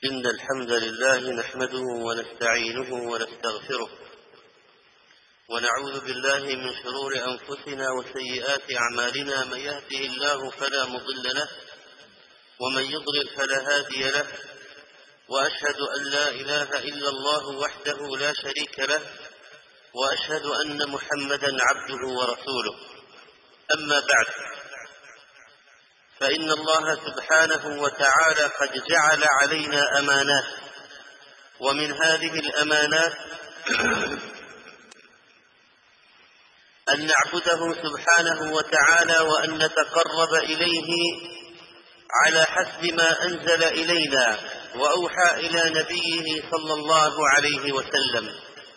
إن الحمد لله نحمده ونستعينه ونستغفره ونعوذ بالله من شرور أنفسنا وسيئات أعمالنا. من يهده الله فلا مضل له ومن يضلل فلا هادي له، وأشهد أن لا إله إلا الله وحده لا شريك له، وأشهد أن محمدا عبده ورسوله. أما بعد، فإن الله سبحانه وتعالى قد جعل علينا أمانات، ومن هذه الأمانات أن نعبده سبحانه وتعالى وأن نتقرب إليه على حسب ما أنزل إلينا وأوحى إلى نبيه صلى الله عليه وسلم.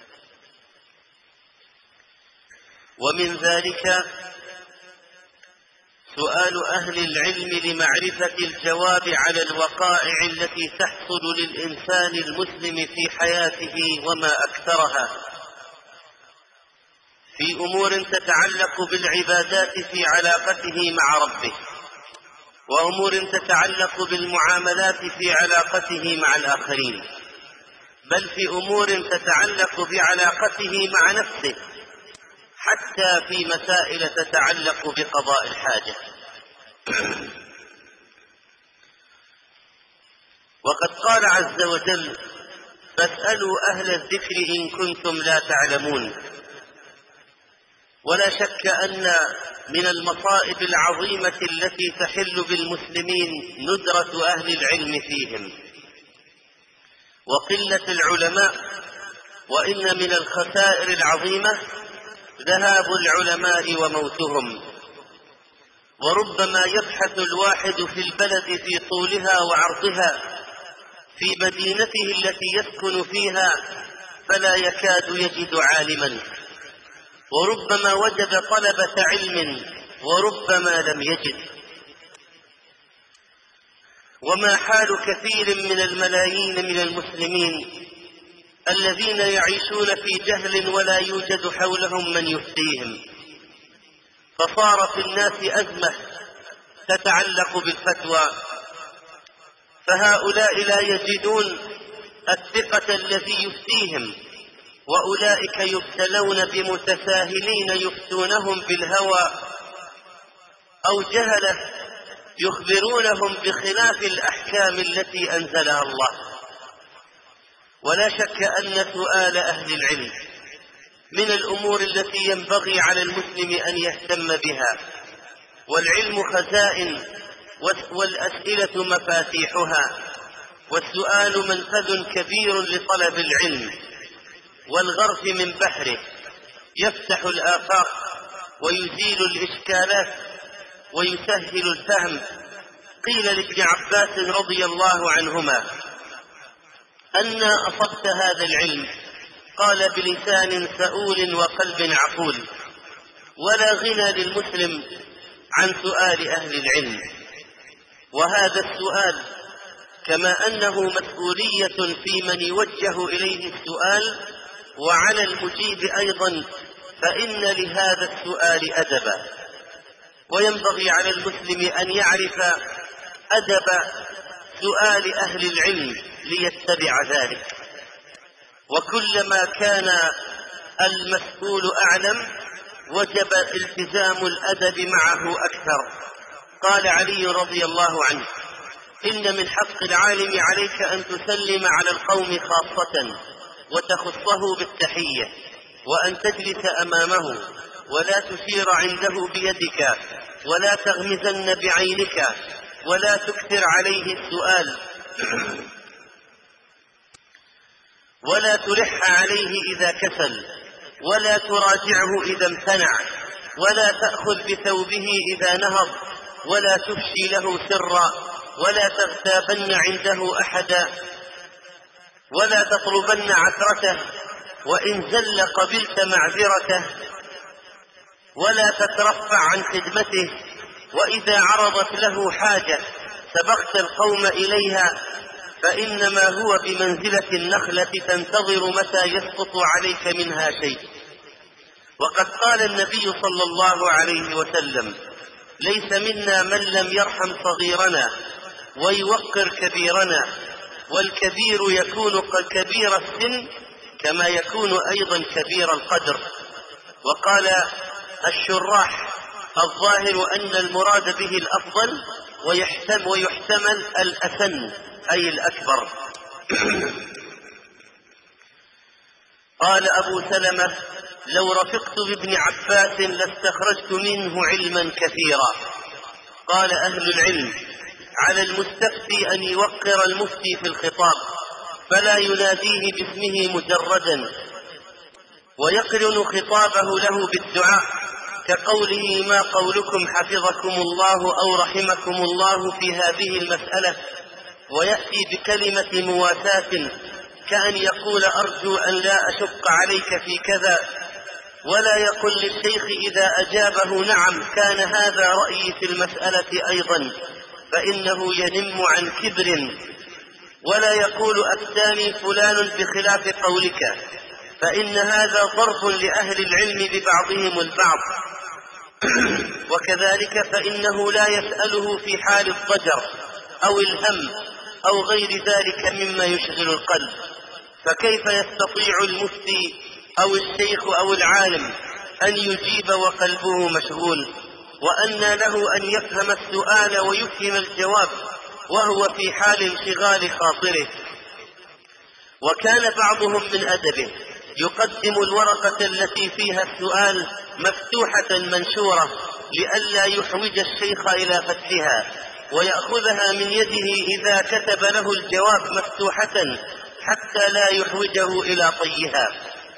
ومن ذلك سؤال أهل العلم لمعرفة الجواب على الوقائع التي تحصل للإنسان المسلم في حياته وما أكثرها، في أمور تتعلق بالعبادات في علاقته مع ربه، وأمور تتعلق بالمعاملات في علاقته مع الآخرين، بل في أمور تتعلق بعلاقته مع نفسه، حتى في مسائل تتعلق بقضاء الحاجة. وقد قال عز وجل: فاسألوا أهل الذكر إن كنتم لا تعلمون. ولا شك أن من المصائب العظيمة التي تحل بالمسلمين ندرة أهل العلم فيهم وقلة العلماء، وإن من الخسائر العظيمة ذهاب العلماء وموتهم. وربما يبحث الواحد في البلد في طولها وعرضها في مدينته التي يسكن فيها فلا يكاد يجد عالما، وربما وجد طلبة علم وربما لم يجد. وما حال كثير من الملايين من المسلمين الذين يعيشون في جهل ولا يوجد حولهم من يفتيهم، فصار في الناس أزمة تتعلق بالفتوى، فهؤلاء لا يجدون الثقة الذي يفتيهم، وأولئك يبتلون بمتساهلين يفتونهم بالهوى أو جهلة يخبرونهم بخلاف الأحكام التي أنزلها الله. ولا شك أن سؤال أهل العلم من الأمور التي ينبغي على المسلم أن يهتم بها، والعلم خزائن والأسئلة مفاتيحها، والسؤال منفذ كبير لطلب العلم، والغرف من بحره يفتح الآفاق ويزيل الإشكالات ويسهل الفهم. قيل لابن عباس رضي الله عنهما: أن أصبت هذا العلم؟ قال: بلسان سؤول وقلب عقول. ولا غنى للمسلم عن سؤال أهل العلم، وهذا السؤال كما أنه مسؤولية في من يوجه إليه السؤال وعلى المجيب أيضا، فإن لهذا السؤال أدبا، وينبغي على المسلم أن يعرف أدب سؤال أهل العلم ليتبع ذلك. وكلما كان المسؤول أعلم وجب التزام الأدب معه أكثر. قال علي رضي الله عنه: إن من حق العالم عليك أن تسلم على القوم خاصة وتخصه بالتحية، وأن تجلس أمامه ولا تشير عنده بيدك، ولا تغمزن بعينك، ولا تكثر عليه السؤال، ولا تلح عليه إذا كسل، ولا تراجعه إذا امتنع، ولا تأخذ بثوبه إذا نهض، ولا تفشي له سرا، ولا تغتابن عنده أحدا، ولا تطلبن عثرته، وإن زل قبلت معذرته، ولا تترفع عن خدمته، وإذا عرضت له حاجة سبقت القوم إليها، فإنما هو بمنزلة النخلة تنتظر متى يسقط عليك منها شيء. وقد قال النبي صلى الله عليه وسلم: ليس منا من لم يرحم صغيرنا ويوقر كبيرنا والكبير يكون كبير السن كما يكون أيضا كبير القدر. وقال الشراح: الظاهر أن المراد به الأفضل، ويحتمل الأسن أي الأكبر. قال أبو سلمة: لو رفقت بابن عباس لاستخرجت منه علما كثيرا. قال أهل العلم: على المستفتي أن يوقر المفتي في الخطاب، فلا يناديه باسمه مجردا، ويقرن خطابه له بالدعاء، كقوله: ما قولكم حفظكم الله أو رحمكم الله في هذه المسألة، ويأتي بكلمة مواساة كأن يقول: أرجو أن لا أشق عليك في كذا. ولا يقل للشيخ إذا أجابه: نعم، كان هذا رأيي في المسألة أيضا، فإنه ينم عن كبر. ولا يقول: أفتاني فلان بخلاف قولك، فإن هذا ضرب لأهل العلم ببعضهم البعض. وكذلك فإنه لا يسأله في حال الضجر أو الهم أو غير ذلك مما يشغل القلب، فكيف يستطيع المفتي أو الشيخ أو العالم أن يجيب وقلبه مشغول؟ وأن له أن يفهم السؤال ويفهم الجواب وهو في حال انشغال خاطره. وكان بعضهم من أدبه يقدم الورقة التي فيها السؤال مفتوحة منشورة لئلا يحوج الشيخ إلى فتحها، ويأخذها من يده إذا كتب له الجواب مفتوحة حتى لا يحوجه إلى طيها.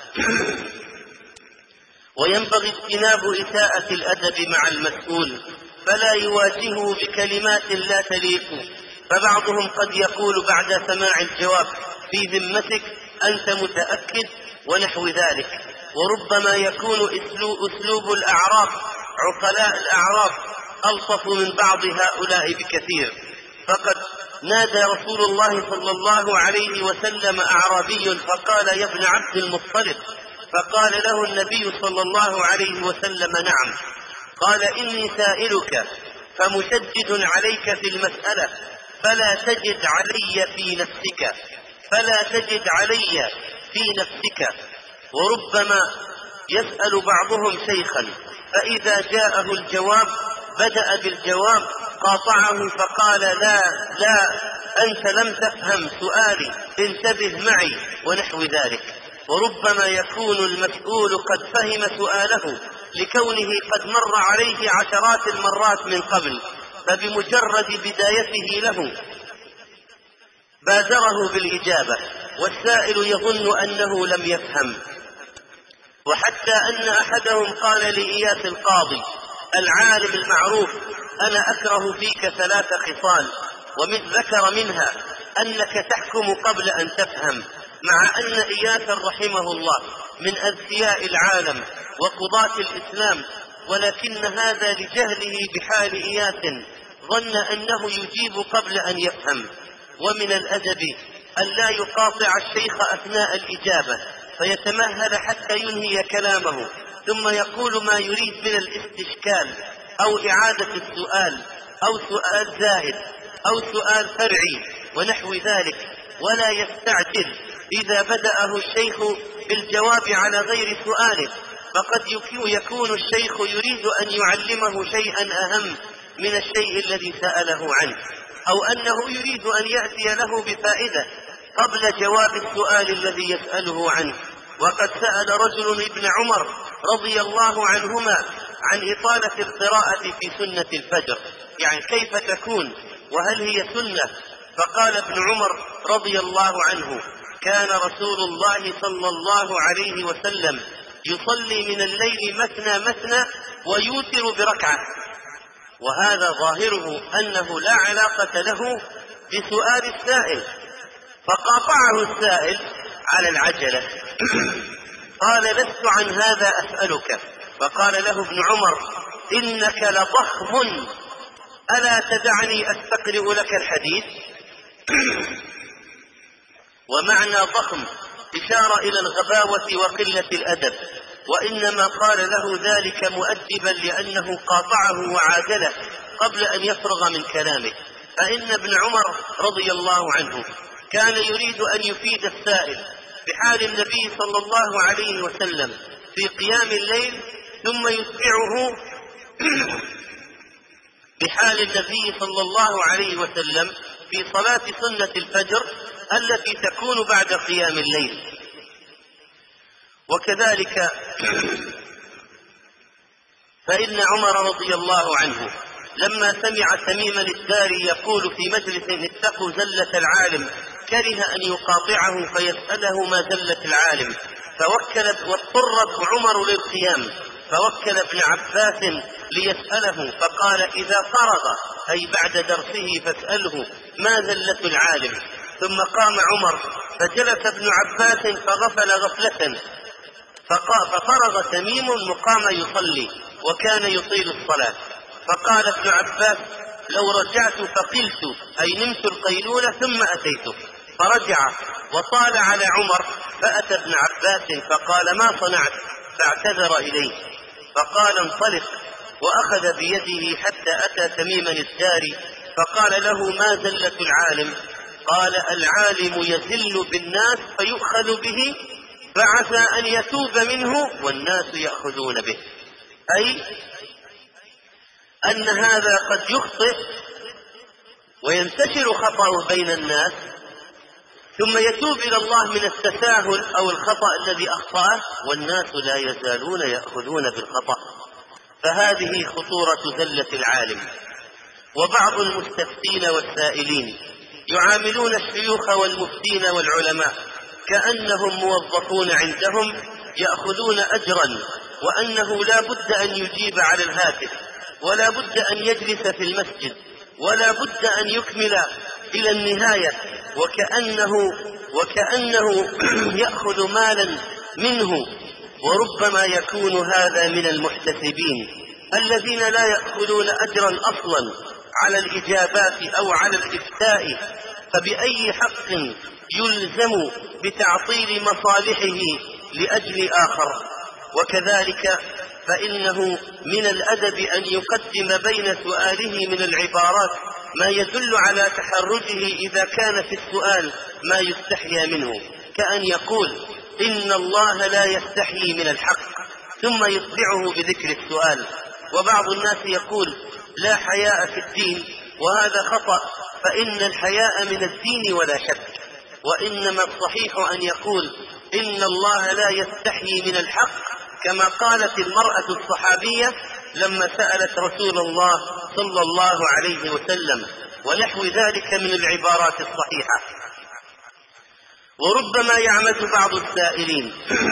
وينبغي اجتناب إساءة الأدب مع المسؤول، فلا يواجهه بكلمات لا تليق. فبعضهم قد يقول بعد سماع الجواب: في ذمتك أنت متأكد؟ ونحو ذلك. وربما يكون أسلوب الأعراب عقلاء الأعراب ألطف من بعض هؤلاء بكثير. فقد نادى رسول الله صلى الله عليه وسلم أعرابي فقال: يا ابن عبد المطلب. فقال له النبي صلى الله عليه وسلم: نعم. قال: إني سائلك فمشدد عليك في المسألة، فلا تجد علي في نفسك. وربما يسأل بعضهم شيخا، فإذا جاءه الجواب بدأ بالجواب، قاطعه فقال: لا أنت لم تفهم سؤالي، انتبه معي، ونحو ذلك. وربما يكون المسؤول قد فهم سؤاله لكونه قد مر عليه عشرات المرات من قبل، فبمجرد بدايته له بادره بالإجابة، والسائل يظن أنه لم يفهم. وحتى أن أحدهم قال لإياس القاضي العالم المعروف: أنا أكره فيك 3 خصال، ومن ذكر منها أنك تحكم قبل أن تفهم، مع أن إياسا رحمه الله من أذكياء العالم وقضاة الإسلام، ولكن هذا لجهله بحال إياس ظن أنه يجيب قبل أن يفهم. ومن الأدب أن لا يقاطع الشيخ أثناء الإجابة فيتمهل حتى ينهي كلامه، ثم يقول ما يريد من الاستشكال أو إعادة السؤال أو سؤال زائد أو سؤال فرعي ونحو ذلك، ولا يستعجل إذا بدأه الشيخ بالجواب على غير سؤاله، فقد يكون الشيخ يريد أن يعلمه شيئا أهم من الشيء الذي سأله عنه، أو أنه يريد أن يأتي له بفائدة قبل جواب السؤال الذي يسأله عنه. وقد سأل رجل ابن عمر رضي الله عنهما عن إطالة القراءة في سنة الفجر، يعني كيف تكون وهل هي سنة؟ فقال ابن عمر رضي الله عنه: كان رسول الله صلى الله عليه وسلم يصلي من الليل مثنى ويوتر بركعة. وهذا ظاهره أنه لا علاقة له بسؤال السائل، فقاطعه السائل على العجلة. قال: لست عن هذا أسألك. فقال له ابن عمر: إنك لضخم، ألا تدعني أستقرئ لك الحديث؟ ومعنى ضخم إشارة إلى الغباوة وقلة الأدب، وإنما قال له ذلك مؤدبا لأنه قاطعه وعاجله قبل أن يفرغ من كلامه. فإن ابن عمر رضي الله عنه كان يريد أن يفيد السائل بحال النبي صلى الله عليه وسلم في قيام الليل، ثم يتبعه بحال النبي صلى الله عليه وسلم في صلاة سنة الفجر التي تكون بعد قيام الليل. وكذلك فإن عمر رضي الله عنه لما سمع تميما الداري يقول في مجلس: اتقوا زلة العالم، كره أن يقاطعه فيسأله ما زلة العالم، واضطر عمر للقيام، فوكل ابن عباس ليسأله، فقال: إذا فرغ أي بعد درسه فاسأله ما زلة العالم. ثم قام عمر فجلس ابن عباس فغفل غفلة، ففرغ تميم مقام يصلي وكان يطيل الصلاة، فقال ابن عباس: لو رجعت فقلت أي نمت القيلولة ثم أتيته. فرجع وطال على عمر، فأتى ابن عباس فقال: ما صنعت؟ فاعتذر إليه، فقال: انطلق، وأخذ بيده حتى أتى تميما الداري فقال له: ما زلة العالم؟ قال: العالم يزل بالناس فيؤخذ به، فعسى أن يتوب منه والناس يأخذون به، أي أن هذا قد يخطئ وينتشر خطأه بين الناس، ثم يتوب إلى الله من التساهل أو الخطأ الذي أخطأه، والناس لا يزالون يأخذون بالخطأ. فهذه خطورة زلة العالم. وبعض المستفتين والسائلين يعاملون الشيوخ والمفتين والعلماء كأنهم موظفون عندهم يأخذون أجرا، وأنه لا بد أن يجيب على الهاتف، ولا بد أن يجلس في المسجد، ولا بد أن يكمل إلى النهاية، وكأنه يأخذ مالا منه. وربما يكون هذا من المحتسبين الذين لا يأخذون أجرا أصلا على الإجابات أو على الإفتاء، فبأي حق يلزم بتعطيل مصالحه لأجل آخر؟ وكذلك فإنه من الأدب أن يقدم بين سؤاله من العبارات ما يدل على تحرجه إذا كان في السؤال ما يستحيا منه، كأن يقول: إن الله لا يستحيي من الحق، ثم يتبعه بذكر السؤال. وبعض الناس يقول: لا حياء في الدين، وهذا خطأ، فإن الحياء من الدين ولا شك، وإنما الصحيح أن يقول: إن الله لا يستحيي من الحق، كما قالت المرأة الصحابية لما سألت رسول الله صلى الله عليه وسلم، ونحو ذلك من العبارات الصحيحة. وربما يعمد بعض السائلين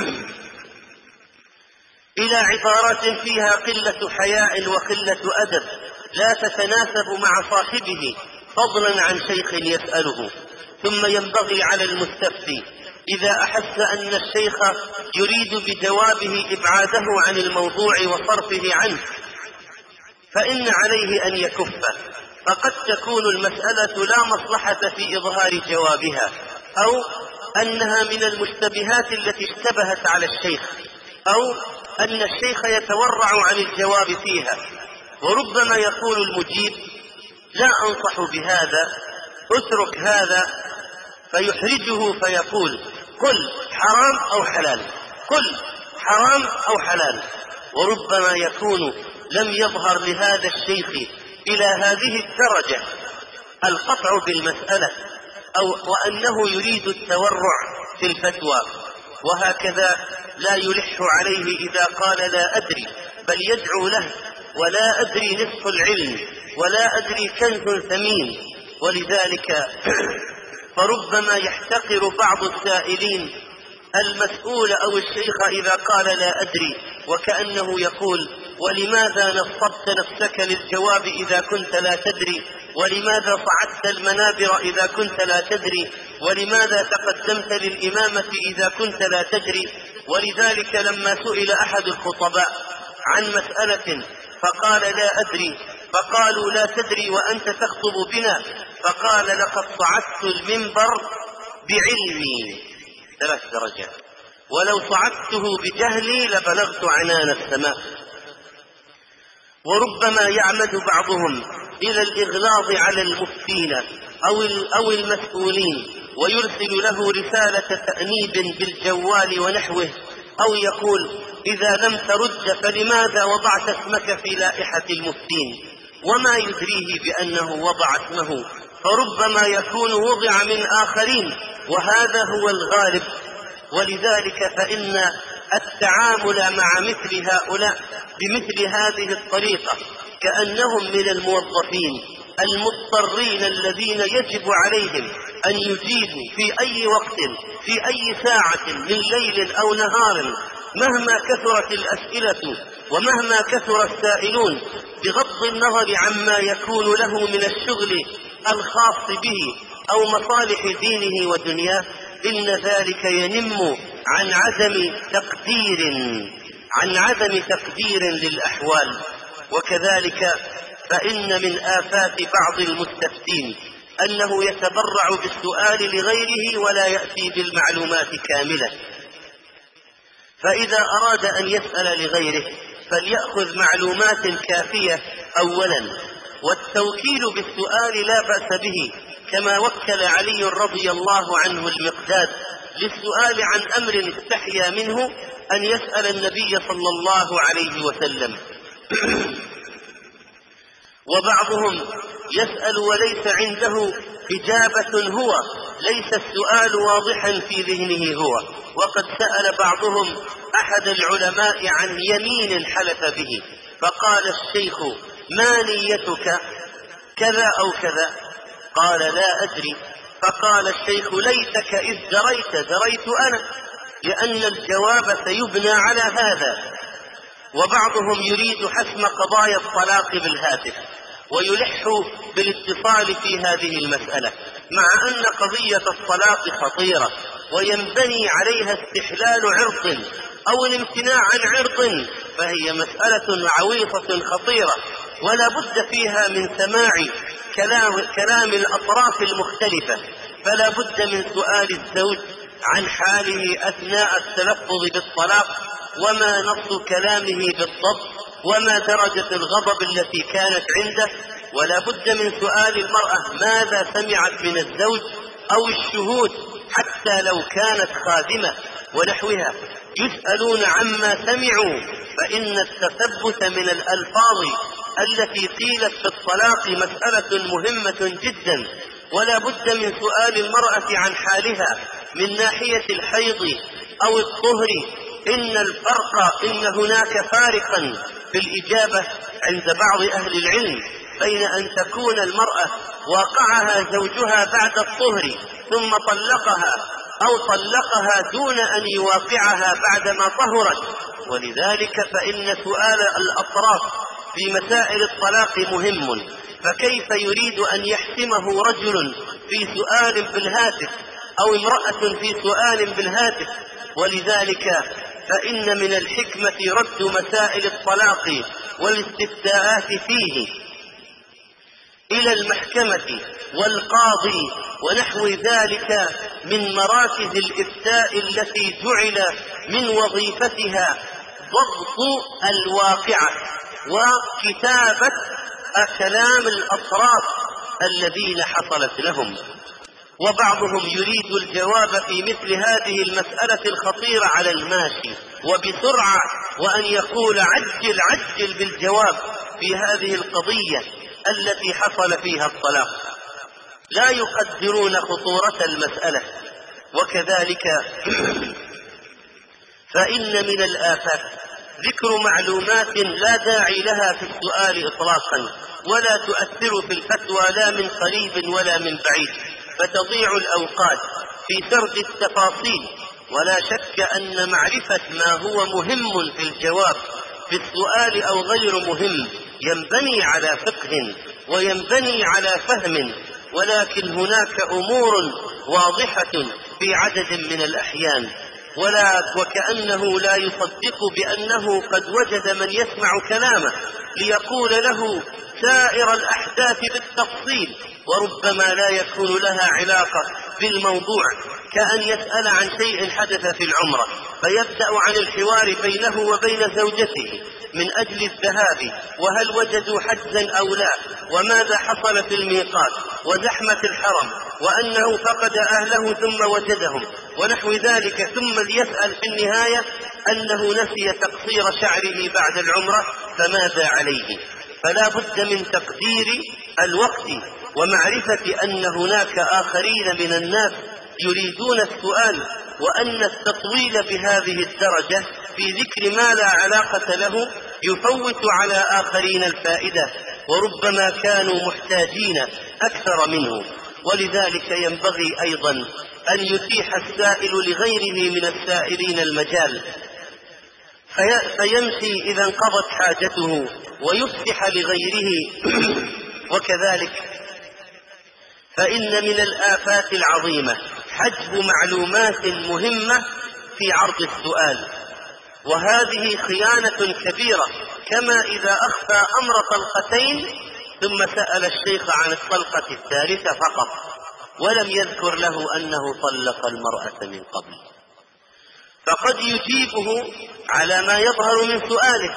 إلى عبارات فيها قلة حياء وقلة أدب لا تتناسب مع صاحبه، فضلا عن شيخ يسأله. ثم ينبغي على المستفتي إذا أحس أن الشيخ يريد بجوابه إبعاده عن الموضوع وصرفه عنه، فإن عليه أن يكف، فقد تكون المسألة لا مصلحة في إظهار جوابها، أو أنها من المشتبهات التي اشتبهت على الشيخ، أو أن الشيخ يتورع عن الجواب فيها. وربما يقول المجيب: لا أنصح بهذا، اترك هذا، فيحرجه فيقول: قل حرام أو حلال، قل حرام أو حلال. وربما يكون لم يظهر لهذا الشيخ إلى هذه الدرجة القطع بالمسألة، وأنه يريد التورع في الفتوى، وهكذا لا يلح عليه إذا قال لا أدري، بل يدعو له: ولا أدري نصف العلم، ولا أدري كنز ثمين. ولذلك فربما يحتقر بعض السائلين المسؤول أو الشيخ إذا قال لا أدري، وكأنه يقول: ولماذا نصبت نفسك للجواب إذا كنت لا تدري؟ ولماذا صعدت المنابر إذا كنت لا تدري؟ ولماذا تقدمت للإمامة إذا كنت لا تدري؟ ولذلك لما سئل أحد الخطباء عن مسألة فقال لا أدري، فقالوا: لا تدري وأنت تخطب بنا؟ فقال: لقد صعدت المنبر بعلمي 3 درجات، ولو صعدته بجهلي لبلغت عنان السماء. وربما يعمد بعضهم إلى الإغلاظ على المفتين أو المسؤولين ويرسل له رسالة تأنيب بالجوال ونحوه، أو يقول إذا لم ترد فلماذا وضعت اسمك في لائحة المفتين، وما يدريه بأنه وضع اسمه، فربما يكون وضع من آخرين، وهذا هو الغالب. ولذلك فإن التعامل مع مثل هؤلاء بمثل هذه الطريقة كأنهم من الموظفين المضطرين الذين يجب عليهم أن يجيبوا في أي وقت في أي ساعة من ليل أو نهار، مهما كثرت الأسئلة ومهما كثر السائلون، بغض النظر عما يكون له من الشغل الخاص به أو مصالح دينه ودنياه، إن ذلك ينم عن عدم تقدير للأحوال. وكذلك فإن من آفات بعض المستفتين أنه يتبرع بالسؤال لغيره ولا يأتي بالمعلومات كاملة، فإذا أراد أن يسأل لغيره فليأخذ معلومات كافية أولا، والتوكيل بالسؤال لا بأس به، كما وكل علي رضي الله عنه المقداد للسؤال عن أمر استحيا منه أن يسأل النبي صلى الله عليه وسلم. وبعضهم يسأل وليس عنده إجابة، هو ليس السؤال واضحا في ذهنه هو، وقد سأل بعضهم أحد العلماء عن يمين حلف به، فقال الشيخ ما نيتك كذا أو كذا؟ قال لا أدري. فقال الشيخ ليتك إذ دريت أنا، لأن الجواب سيبنى على هذا. وبعضهم يريد حسم قضايا الطلاق بالهاتف ويلح بالاتصال في هذه المسألة، مع أن قضية الطلاق خطيرة وينبني عليها استحلال عرض أو الامتناع عن عرض، فهي مسألة عويصة خطيرة ولا بد فيها من سماع كلام الأطراف المختلفة. فلا بد من سؤال الزوج عن حاله أثناء التلفظ بالطلاق، وما نص كلامه بالضبط، وما درجة الغضب التي كانت عنده. ولا بد من سؤال المرأة ماذا سمعت من الزوج أو الشهود، حتى لو كانت خادمة ونحوها يسألون عما سمعوا، فإن التثبت من الألفاظ التي قيلت في الطلاق مسألة مهمة جدا. ولا بد من سؤال المرأة عن حالها من ناحية الحيض أو الطهر. إن هناك فارقا في الإجابة عند بعض أهل العلم بين أن تكون المرأة واقعها زوجها بعد الطهر ثم طلقها، أو طلقها دون أن يواقعها بعدما طهرت. ولذلك فإن سؤال الأطراف في مسائل الطلاق مهم، فكيف يريد أن يحسمه رجل في سؤال بالهاتف أو امرأة في سؤال بالهاتف؟ ولذلك فإن من الحكمة رد مسائل الطلاق والاستفتاءات فيه إلى المحكمة والقاضي ونحو ذلك من مراكز الإفتاء التي جعل من وظيفتها ضبط الواقعة وكتابة كلام الأطراف الذين حصلت لهم. وبعضهم يريد الجواب في مثل هذه المسألة الخطيرة على الماشي وبسرعة، وأن يقول عجل بالجواب في هذه القضية التي حصل فيها الطلاق، لا يقدرون خطورة المسألة. وكذلك فإن من الآفات ذكر معلومات لا داعي لها في السؤال إطلاقا، ولا تؤثر في الفتوى لا من قريب ولا من بعيد، فتضيع الأوقات في سرد التفاصيل. ولا شك أن معرفة ما هو مهم في الجواب في السؤال أو غير مهم ينبني على فقه وينبني على فهم، ولكن هناك أمور واضحة في عدد من الأحيان، وكأنه لا يصدق بأنه قد وجد من يسمع كلامه ليقول له سائر الأحداث بالتفصيل، وربما لا يكون لها علاقة بالموضوع، كأن يسأل عن شيء حدث في العمرة فيبدأ عن الحوار بينه وبين زوجته من أجل الذهاب، وهل وجدوا حجزا أو لا، وماذا حصل في الميقات، وزحمة الحرم وأنه فقد أهله ثم وجدهم ونحو ذلك، ثم ليسأل في النهاية أنه نسي تقصير شعره بعد العمرة فماذا عليه؟ فلا بد من تقدير الوقت ومعرفة أن هناك آخرين من الناس يريدون السؤال، وأن التطويل بهذه الدرجة في ذكر ما لا علاقة له يفوت على آخرين الفائدة، وربما كانوا محتاجين أكثر منه. ولذلك ينبغي أيضا أن يتيح السائل لغيره من السائلين المجال فيمشي إذا انقضت حاجته ويفتح لغيره. وكذلك فإن من الآفات العظيمة حجب معلومات مهمة في عرض السؤال، وهذه خيانة كبيرة، كما إذا أخفى أمر طلقتين ثم سأل الشيخ عن الطلقة الثالثة فقط ولم يذكر له أنه طلق المرأة من قبل، فقد يجيبه على ما يظهر من سؤاله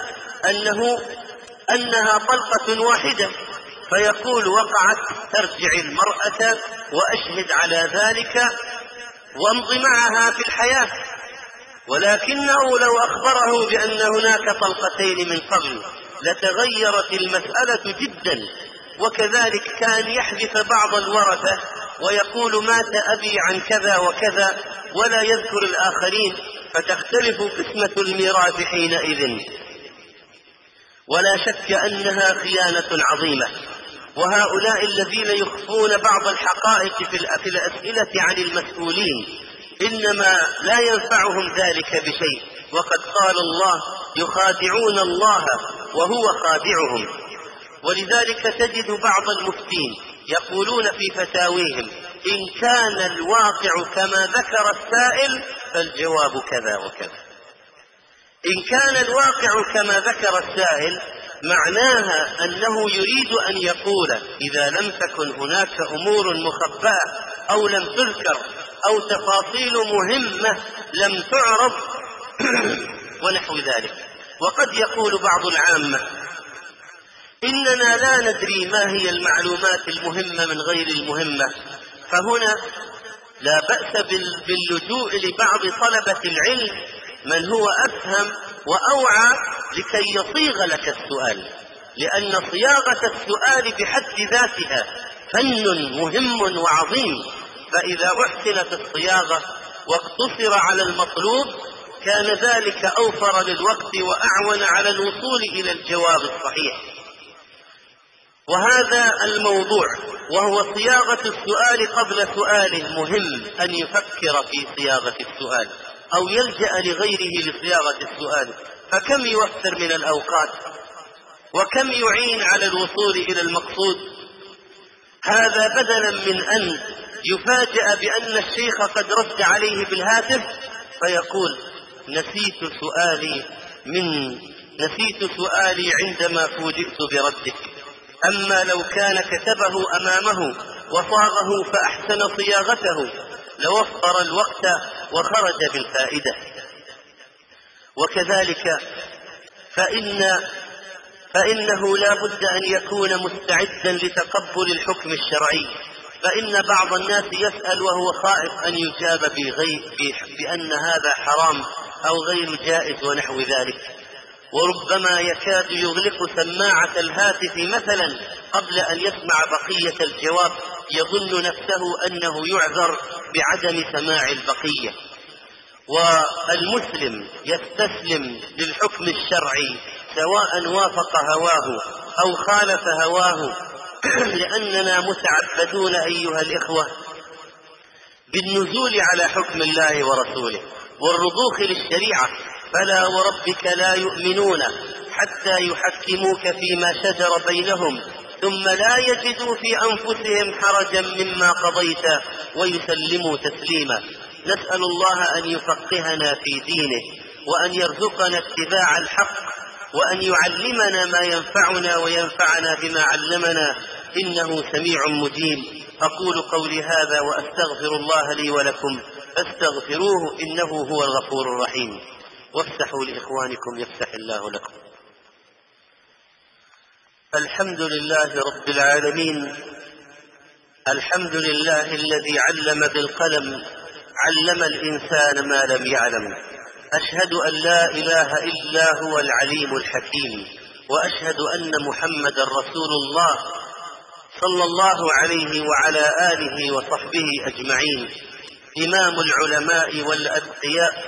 أنها طلقة واحدة، فيقول وقعت ترجع المرأة وأشهد على ذلك وامض معها في الحياة. ولكنه لو أخبره بأن هناك طلقتين من قبل لتغيرت المسألة جدا. وكذلك كان يحذف بعض الورثة ويقول مات أبي عن كذا وكذا ولا يذكر الآخرين، فتختلف قسمة الميراث حينئذ. ولا شك أنها خيانة عظيمة. وهؤلاء الذين يخفون بعض الحقائق في الأسئلة عن المسؤولين إنما لا ينفعهم ذلك بشيء، وقد قال الله يخادعون الله وهو خادعهم. ولذلك تجد بعض المفتين يقولون في فتاويهم إن كان الواقع كما ذكر السائل فالجواب كذا وكذا. إن كان الواقع كما ذكر السائل معناها أنه يريد أن يقول إذا لم تكن هناك أمور مخبأة أو لم تذكر أو تفاصيل مهمة لم تعرض ونحو ذلك. وقد يقول بعض العامة إننا لا ندري ما هي المعلومات المهمة من غير المهمة، فهنا لا بأس باللجوء لبعض طلبة العلم من هو أفهم وأوعى لكي يصيغ لك السؤال، لأن صياغة السؤال بحد ذاتها فن مهم وعظيم، فإذا أحسنت الصياغة واقتصر على المطلوب كان ذلك أوفر للوقت وأعون على الوصول إلى الجواب الصحيح. وهذا الموضوع وهو صياغة السؤال قبل سؤاله مهم أن يفكر في صياغة السؤال أو يلجأ لغيره لصياغة السؤال، فكم يوفر من الأوقات وكم يعين على الوصول إلى المقصود. هذا بدلا من أن يفاجأ بأن الشيخ قد رد عليه بالهاتف فيقول نسيت سؤالي عندما فوجئت بردك. أما لو كان كتبه أمامه وصاغه فأحسن صياغته لوفر الوقت وخرج بالفائدة. وكذلك فإنه لا بد أن يكون مستعدا لتقبل الحكم الشرعي، فإن بعض الناس يسأل وهو خائف أن يجاب بأن هذا حرام أو غير جائز ونحو ذلك، وربما يكاد يغلق سماعة الهاتف مثلا قبل أن يسمع بقية الجواب، يظن نفسه أنه يعذر بعدم سماع البقية. والمسلم يستسلم للحكم الشرعي سواء وافق هواه أو خالف هواه، لأننا متعبدون أيها الإخوة بالنزول على حكم الله ورسوله والرضوخ للشريعة. فلا وربك لا يؤمنون حتى يحكموك فيما شجر بينهم ثم لا يجدوا في أنفسهم حرجا مما قضيت ويسلموا تسليما. نسأل الله أن يفقهنا في دينه وأن يرزقنا اتباع الحق وأن يعلمنا ما ينفعنا وينفعنا بما علمنا، إنه سميع مجيب. أقول قولي هذا وأستغفر الله لي ولكم فاستغفروه إنه هو الغفور الرحيم. وافتحوا لإخوانكم يفتح الله لكم. الحمد لله رب العالمين، الحمد لله الذي علم بالقلم، علم الإنسان ما لم يعلم. أشهد أن لا إله إلا هو العليم الحكيم، وأشهد أن محمدا رسول الله صلى الله عليه وعلى آله وصحبه أجمعين، إمام العلماء والأتقياء،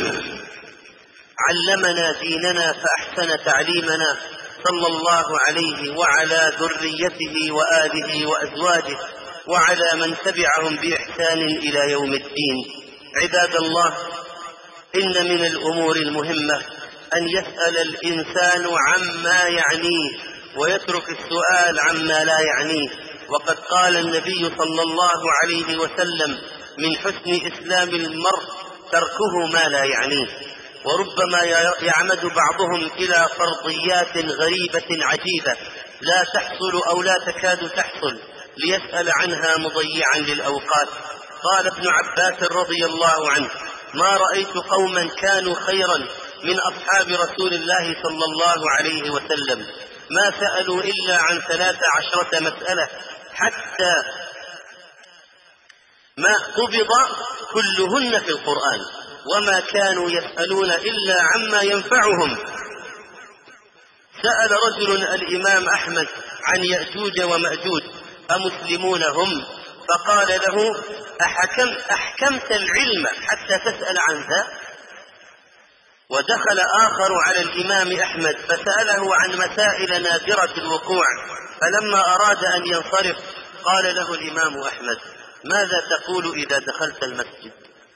علمنا ديننا فأحسن تعليمنا، صلى الله عليه وعلى ذريته وآله وأزواجه وعلى من تبعهم بإحسان إلى يوم الدين. عباد الله، إن من الأمور المهمة أن يسأل الإنسان عما يعنيه ويترك السؤال عما لا يعنيه. وقد قال النبي صلى الله عليه وسلم: من حسن إسلام المرء تركه ما لا يعنيه. وربما يعمد بعضهم إلى فرضيات غريبة عجيبة لا تحصل أو لا تكاد تحصل ليسأل عنها مضيعا للأوقات. قال ابن عباس رضي الله عنه: ما رأيت قوما كانوا خيرا من أصحاب رسول الله صلى الله عليه وسلم، ما سألوا إلا عن 13 مسألة حتى ما قبض كلهن في القرآن، وما كانوا يسألون إلا عما ينفعهم. سأل رجل الإمام أحمد عن يأجوج ومأجوج: أمسلمون هم؟ فقال له: أحكمت العلم حتى تسأل عن ذا؟ ودخل آخر على الإمام أحمد فسأله عن مسائل نادرة الوقوع، فلما أراد أن ينصرف قال له الإمام أحمد: ماذا تقول إذا دخلت المسجد؟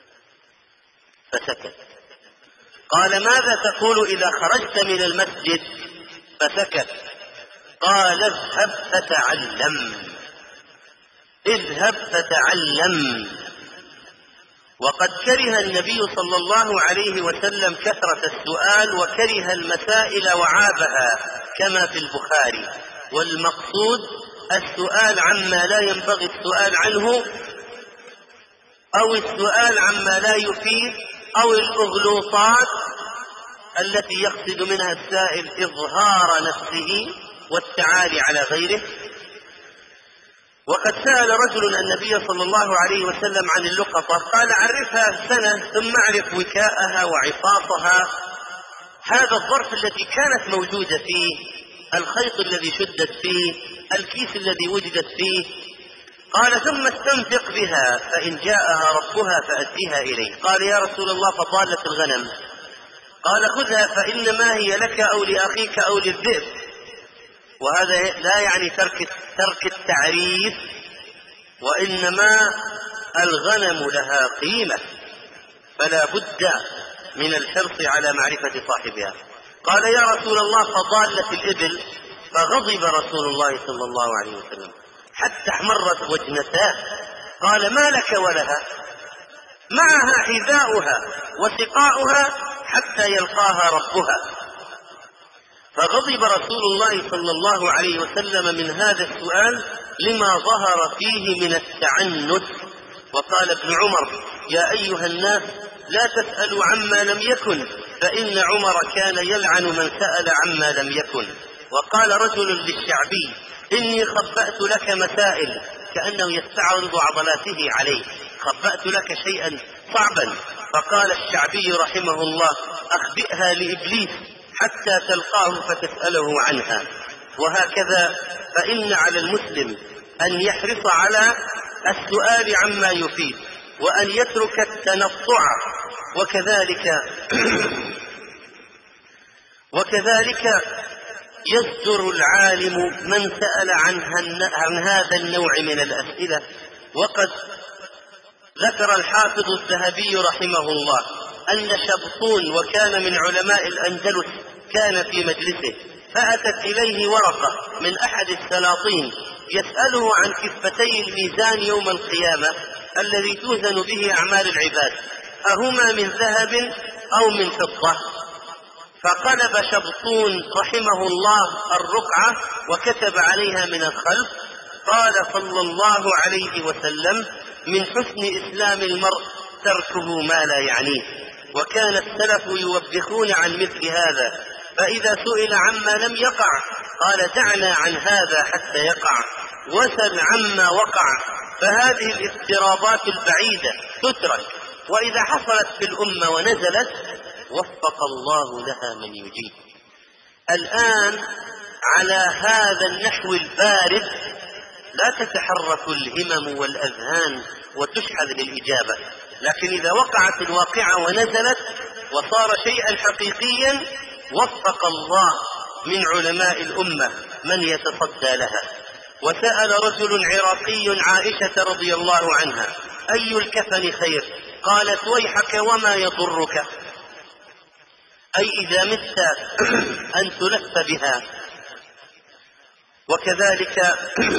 فسكت. قال: ماذا تقول إذا خرجت من المسجد؟ فسكت. قال: اذهب فتعلم، اذهب فتعلم. وقد كره النبي صلى الله عليه وسلم كثرة السؤال، وكره المسائل وعابها كما في البخاري. والمقصود السؤال عما لا ينبغي السؤال عنه، أو السؤال عما لا يفيد، أو الأغلوطات التي يقصد منها السائل إظهار نفسه والتعالي على غيره. وقد سأل رجل النبي صلى الله عليه وسلم عن اللقطة، قال: عرفها سنة ثم اعرف وكاءها وعصاصها. هذا الظرف التي كانت موجودة فيه، الخيط الذي شدت فيه، الكيس الذي وجدت فيه. قال: ثم استنفق بها، فإن جاءها ربها فأديها إليه. قال: يا رسول الله، فضالة الغنم؟ قال: خذها فإنما هي لك أو لأخيك أو للذئب. وهذا لا يعني ترك التعريف، وإنما الغنم لها قيمة، فلا بد من الحرص على معرفة صاحبها. قال: يا رسول الله، فضالة الإبل؟ فغضب رسول الله صلى الله عليه وسلم حتى احمرت وجنتاه. قال: ما لك ولها؟ معها حذاؤها وسقاؤها حتى يلقاها ربها. فغضب رسول الله صلى الله عليه وسلم من هذا السؤال لما ظهر فيه من التعنت. وقال ابن عمر: يا أيها الناس، لا تسألوا عما لم يكن، فإن عمر كان يلعن من سأل عما لم يكن. وقال رجل للشعبي: إني خبأت لك مسائل، كأنه يستعرض عضلاته عليه، خبأت لك شيئا صعبا. فقال الشعبي رحمه الله: أخبئها لإبليس حتى تلقاه فتسأله عنها. وهكذا فإن على المسلم أن يحرص على السؤال عما يفيد، وأن يترك التنطع. وكذلك يصدر العالم من سأل عن هذا النوع من الأسئلة. وقد ذكر الحافظ الذهبي رحمه الله أن شبطون، وكان من علماء الأندلس، كان في مجلسه، فأتت إليه ورقة من أحد السلاطين يسأله عن كفتي الميزان يوم القيامة الذي توزن به أعمال العباد، أهما من ذهب أو من فضة؟ فقلب شبطون رحمه الله الرقعة وكتب عليها من الخلف: قال صلى الله عليه وسلم: من حسن إسلام المرء تركه ما لا يعنيه. وكان السلف يوبخون عن مثل هذا، فإذا سئل عما لم يقع قال: دعنا عن هذا حتى يقع. وسل عما وقع، فهذه الافتراضات البعيدة تترك، وإذا حصلت في الأمة ونزلت وفق الله لها من يجيب. الآن على هذا النحو البارد لا تتحرك الهمم والأذهان وتشحذ للإجابة، لكن إذا وقعت الواقعة ونزلت وصار شيئا حقيقيا وفق الله من علماء الأمة من يتصدى لها. وسأل رجل عراقي عائشة رضي الله عنها: أي الكفن خير؟ قالت: ويحك وما يضرك، أي إذا مت أن تلف بها. وكذلك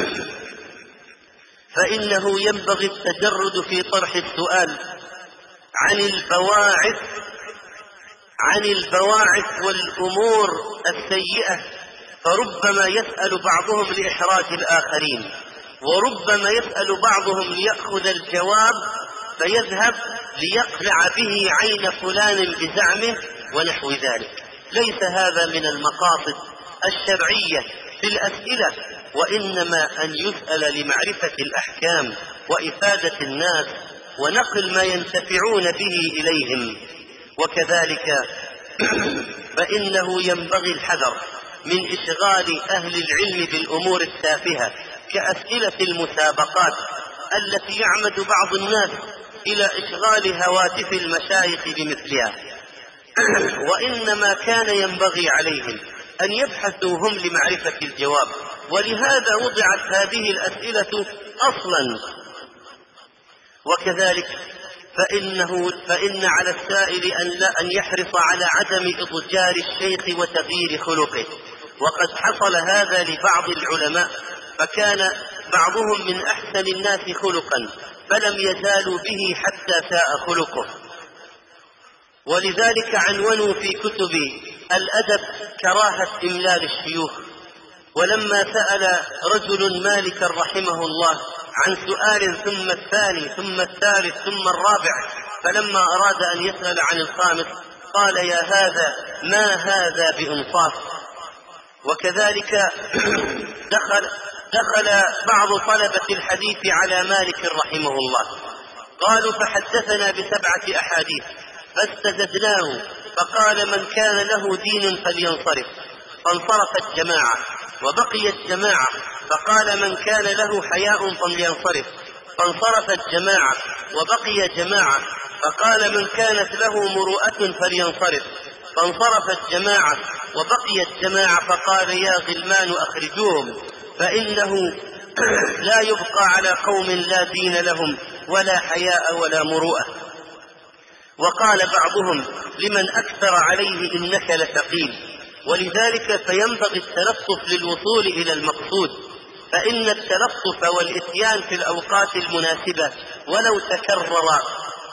فإنه ينبغي التجرد في طرح السؤال عن البواعث والأمور السيئة، فربما يسأل بعضهم لإحراج الآخرين، وربما يسأل بعضهم ليأخذ الجواب فيذهب ليقلع به عين فلان بزعمه ونحو ذلك. ليس هذا من المقاصد الشرعية في الأسئلة، وإنما أن يسأل لمعرفة الأحكام وإفادة الناس ونقل ما ينتفعون به إليهم. وكذلك فإنه ينبغي الحذر من إشغال أهل العلم بالأمور التافهة كأسئلة المسابقات التي يعمد بعض الناس إلى إشغال هواتف المشايخ بمثلها، وإنما كان ينبغي عليهم أن يبحثوا هم لمعرفة الجواب، ولهذا وضعت هذه الأسئلة أصلا. وكذلك فإن على السائل أن يحرص على عدم إضجار الشيخ وتغيير خلقه، وقد حصل هذا لبعض العلماء، فكان بعضهم من أحسن الناس خلقا فلم يزالوا به حتى ساء خلقه. ولذلك عنونوا في كتب الأدب كراهة إملال الشيوخ. ولما سأل رجل مالكا رحمه الله عن سؤال ثم الثاني ثم الثالث ثم الرابع، فلما أراد أن يسأل عن الخامس قال: يا هذا ما هذا بإنصاف. وكذلك دخل بعض طلبة الحديث على مالك رحمه الله، قالوا: فحدثنا ب7 أحاديث، فاستزدناه فقال: من كان له دين فلينصرف، فانصرفت جماعة، وبقيت جماعة، فقال: من كان له حياء فلينصرف، فانصرفت جماعة، وبقي جماعة، فقال: من كانت له مروءة فلينصرف، فانصرفت جماعة، وبقيت جماعة، فقال: يا غلمان أخرجوهم، فإنه لا يبقى على قوم لا دين لهم ولا حياء ولا مروءة. وقال بعضهم: لمن أكثر عليه إنك لثقيل. ولذلك فينبغي التلطف للوصول إلى المقصود، فإن التلطف والإتيان في الأوقات المناسبة ولو تكرر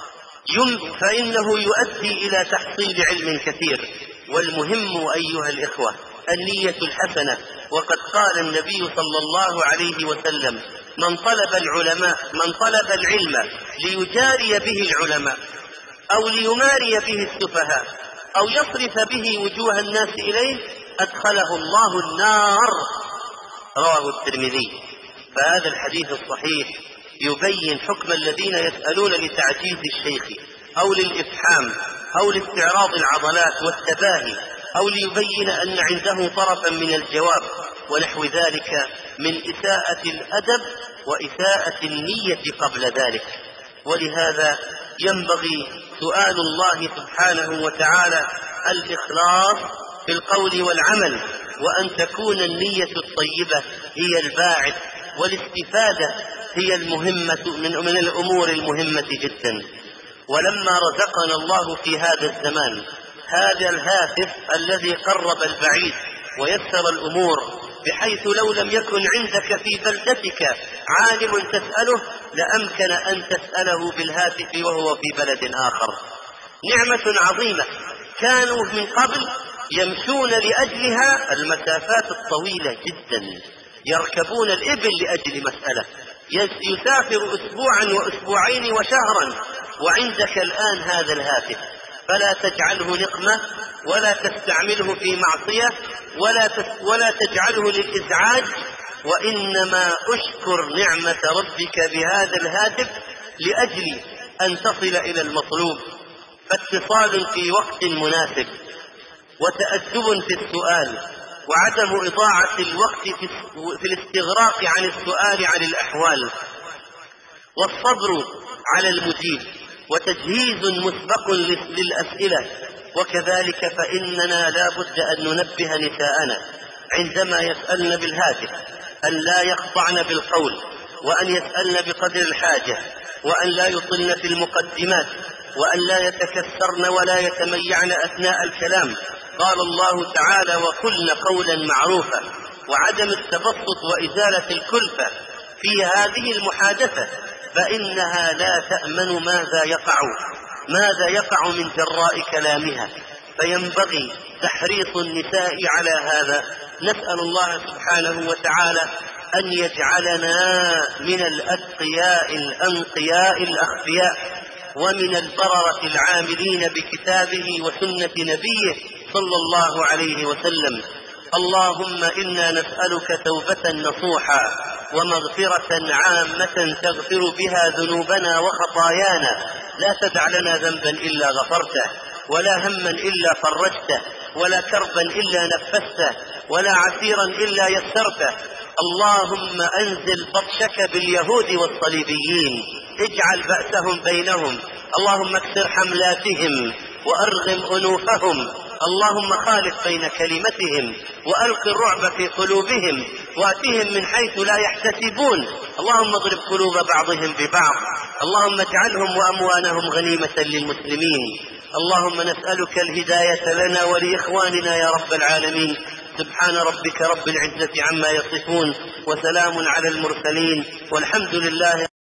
فإنه يؤدي إلى تحصيل علم كثير. والمهم أيها الإخوة النية الحسنة، وقد قال النبي صلى الله عليه وسلم: من طلب العلم ليجاري به العلماء أو ليماري به السفهاء أو يصرف به وجوه الناس إليه أدخله الله النار. رواه الترمذي. فهذا الحديث الصحيح يبين حكم الذين يسألون لتعجيز الشيخ أو للإفحام أو لاستعراض العضلات والتباهي، أو ليبين أن عنده طرفا من الجواب ونحو ذلك من إساءة الأدب وإساءة النية قبل ذلك. ولهذا ينبغي سؤال الله سبحانه وتعالى الإخلاص في القول والعمل، وأن تكون النية الطيبة هي الباعث، والاستفادة هي المهمة من الأمور المهمة جدا. ولما رزقنا الله في هذا الزمان هذا الهاتف الذي قرب البعيد ويسر الأمور، بحيث لو لم يكن عندك في بلدتك عالم تسأله لأمكن أن تسأله بالهاتف وهو في بلد آخر. نعمة عظيمة كانوا من قبل يمشون لأجلها المسافات الطويلة جدا، يركبون الإبل لأجل مسألة، يسافر أسبوعا وأسبوعين وشهرا، وعندك الآن هذا الهاتف، فلا تجعله نقمة ولا تستعمله في معصية ولا تجعله للإزعاج، وإنما أشكر نعمة ربك بهذا الهاتف لأجل أن تصل إلى المطلوب، فاتصال في وقت مناسب، وتأدب في السؤال، وعدم إضاعة الوقت في الاستغراق عن السؤال عن الأحوال، والصبر على المجيب، وتجهيز مسبق للأسئلة. وكذلك فإننا لا بد أن ننبه نساءنا عندما يسألن بالهاتف أن لا يخضعن بالقول، وأن يسألن بقدر الحاجة، وأن لا يطلن في المقدمات، وأن لا يتكسرن ولا يتميعن أثناء الكلام. قال الله تعالى: وقلن قولا معروفا. وعدم التبسط وإزالة الكلفة في هذه المحادثة، فإنها لا تأمن ماذا يقع من جراء كلامها، فينبغي تحريص النساء على هذا. نسأل الله سبحانه وتعالى أن يجعلنا من الأتقياء الأنقياء الأخفياء، ومن البررة العاملين بكتابه وسنة نبيه صلى الله عليه وسلم. اللهم إنا نسألك توبة نصوحا، ومغفرة عامة تغفر بها ذنوبنا وخطايانا. لا تدع لنا ذنبا إلا غفرته، ولا هما إلا فرجته، ولا كربا إلا نفسته، ولا عسيرا إلا يسرته. اللهم أنزل بطشك باليهود والصليبيين، اجعل بأسهم بينهم، اللهم اكسر حملاتهم وأرغم أنوفهم، اللهم خالف بين كلمتهم وألق الرعب في قلوبهم، واتهم من حيث لا يحتسبون. اللهم اضرب قلوب بعضهم ببعض، اللهم اجعلهم وأموالهم غنيمة للمسلمين. اللهم نسألك الهداية لنا ولإخواننا يا رب العالمين. سبحان ربك رب العزة عما يصفون، وسلام على المرسلين، والحمد لله.